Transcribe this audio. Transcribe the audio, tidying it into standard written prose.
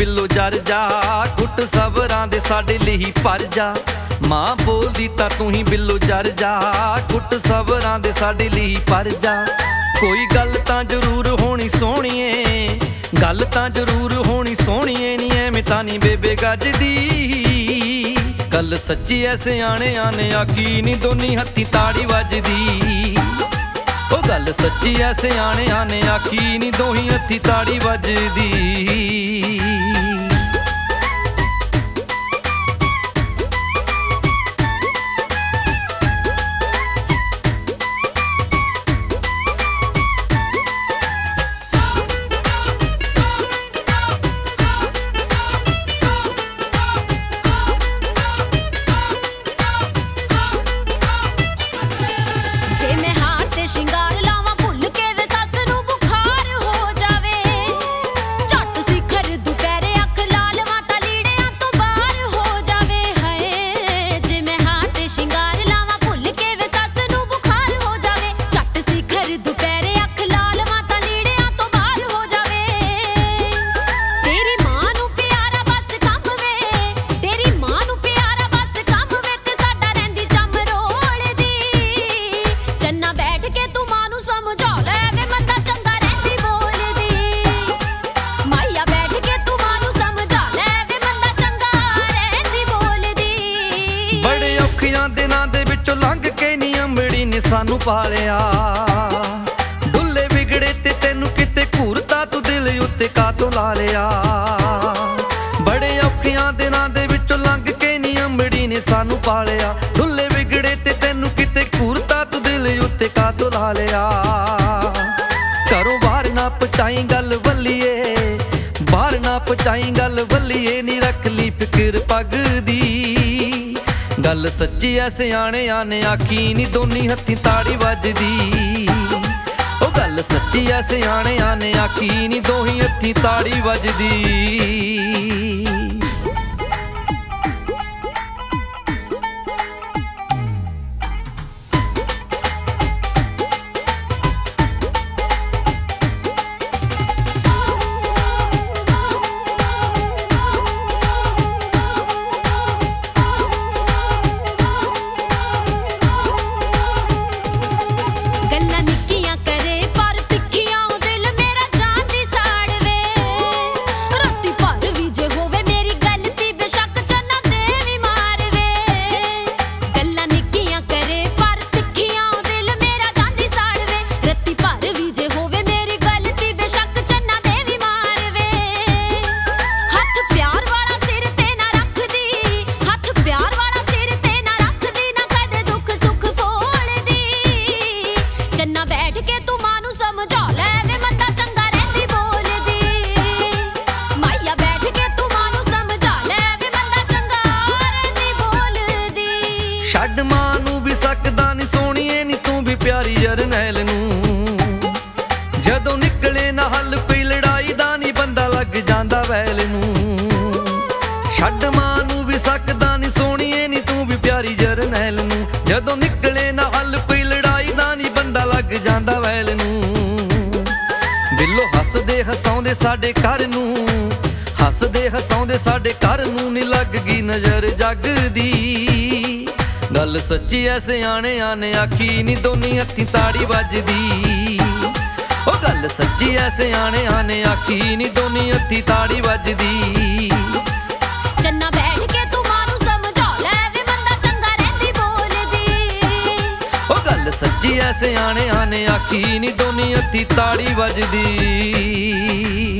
ਬਿੱਲੋ ਜਰ ਜਾ, ਘੁੱਟ ਸਬਰਾਂ ਦੇ ਸਾਡੇ ਲਈ ਭਰ ਜਾ। ਮਾਂ ਬੋਲਦੀ ਤਾਂ ਤੂੰ ਹੀ ਬਿੱਲੋ ਜਰ ਜਾ, ਘੁੱਟ ਸਬਰਾਂ ਦੇ ਸਾਡੇ ਲਈ ਭਰ ਜਾ। ਕੋਈ ਗੱਲ ਤਾਂ ਜ਼ਰੂਰ ਹੋਣੀ ਸੋਹਣੀਏ, ਗੱਲ ਤਾਂ ਜ਼ਰੂਰ ਹੋਣੀ ਸੋਹਣੀਏ, ਨੀ ਐਵੇਂ ਤਾਂ ਨੀ ਬੇਬੇ ਗੱਜਦੀ। ਗੱਲ ਸੱਚੀ ਐ ਸਿਆਣਿਆਂ ਨੇ ਆਖੀ, ਨੀ ਦੋਨੀ ਹੱਥੀਂ ਤਾੜੀ ਵੱਜਦੀ। ਉਹ ਗੱਲ ਸੱਚੀ ਐ ਸਿਆਣਿਆਂ ਨੇ ਆਖੀ, ਨੀ ਦੋਹੀਂ ਹੱਥੀਂ ਤਾੜੀ ਵੱਜਦੀ। ਦਿਨਾਂ ਦੇ ਵਿੱਚੋਂ ਲੰਘ ਕੇ ਨੀ ਅੰਬੜੀ ਨੇ ਸਾਨੂੰ ਪਾਲਿਆ। ਡੁੱਲੇ ਵਿਗੜੇ ਤੇ ਤੈਨੂੰ ਕਿਤੇ ਘੂਰਤਾ, ਤੂੰ ਦਿਲ ਉੱਤੇ ਕਾਤੋਂ ਲਾ ਲਿਆ। ਬੜੇ ਔਖਿਆਂ ਦਿਨਾਂ ਦੇ ਵਿੱਚੋਂ ਲੰਘ ਕੇ ਨੀ ਅੰਬੜੀ ਨੇ ਸਾਨੂੰ ਪਾਲਿਆ। ਡੁੱਲੇ ਵਿਗੜੇ ਤੇ ਤੈਨੂੰ ਕਿਤੇ ਘੂਰਤਾ, ਤੂੰ ਦਿਲ ਉੱਤੇ ਕਾਤੋਂ ਲਾ ਲਿਆ। ਘਰੋਂ ਬਾਹਰ ਨਾ ਪਹੁੰਚਾਈ ਗੱਲ ਵੱਲੀਏ, ਬਾਹਰ ਨਾ ਪਹੁੰਚਾਈ ਗੱਲ ਵੱਲੀਏ, ਨੀ ਰੱਖ ਲਈ ਫਿਕਰ ਪੱਗ ਦੀ। ਗੱਲ ਸੱਚੀ ਐ ਸਿਆਣਿਆਂ ਨੇ ਆਖੀ, ਨੀ ਦੋਨੀ ਹੱਥੀਂ ਤਾੜੀ ਵੱਜਦੀ। ਉਹ ਗੱਲ ਸੱਚੀ ਐ ਸਿਆਣਿਆਂ ਨੇ ਆਖੀ, ਨੀ ਦੋਹੀਂ ਹੱਥੀਂ ਤਾੜੀ ਵੱਜਦੀ। ਛੱਡ ਮਾਂ ਨੂੰ ਵੀ ਸਕਦਾ ਨੀ ਸੋਹਣੀਏ, ਨੀ ਤੂੰ ਵੀ ਪਿਆਰੀ ਜਰਨੈਲ ਨੂੰ। ਜਦੋਂ ਨਿਕਲੇ ਨਾ ਹੱਲ ਕੋਈ ਲੜਾਈ ਦਾ, ਨੀ ਬੰਦਾ ਲੱਗ ਜਾਂਦਾ ਵੈਲ ਨੂੰ। ਛੱਡ ਮਾਂ ਨੂੰ ਵੀ ਸਕਦਾ ਨੀ ਸੋਹਣੀਏ, ਨੀ ਤੂੰ ਵੀ ਪਿਆਰੀ ਜਰਨੈਲ ਨੂੰ। ਜਦੋਂ ਨਿਕਲੇ ਨਾ ਹੱਲ ਕੋਈ ਲੜਾਈ ਦਾ, ਨੀ ਬੰਦਾ ਲੱਗ ਜਾਂਦਾ ਵੈਲ ਨੂੰ। ਬਿੱਲੋ ਹੱਸਦੇ ਹਸਾਉਂਦੇ ਸਾਡੇ ਘਰ ਨੂੰ, ਹੱਸਦੇ ਹਸਾਉਂਦੇ ਸਾਡੇ ਘਰ ਨੂੰ, ਨੀ ਲੱਗ ਗਈ ਨਜ਼ਰ ਜੱਗ ਦੀ। ਗੱਲ ਸੱਚੀ ਐ ਸਿਆਣਿਆਂ ਨੇ ਆਖੀ, ਨੀ ਦੋਨੀ ਹੱਥੀਂ ਤਾੜੀ ਵੱਜਦੀ। ਉਹ ਗੱਲ ਸੱਚੀ ਐ ਸਿਆਣਿਆਂ ਨੇ ਆਖੀ, ਨੀ ਦੋਨੀ ਹੱਥੀਂ ਤਾੜੀ ਵੱਜਦੀ। ਚੰਨਾ ਬੈਠ ਕੇ ਤੂੰ ਮਾਂ ਨੂੰ ਸਮਝਾ ਲੈ ਵੇ, ਬੰਦਾ ਚੰਗਾ ਰਹਿੰਦੀ ਬੋਲਦੀ। ਉਹ ਗੱਲ ਸੱਚੀ ਐ ਸਿਆਣਿਆਂ ਨੇ ਆਖੀ, ਨੀ ਦੋਨੀ ਹੱਥੀਂ ਤਾੜੀ ਵੱਜਦੀ।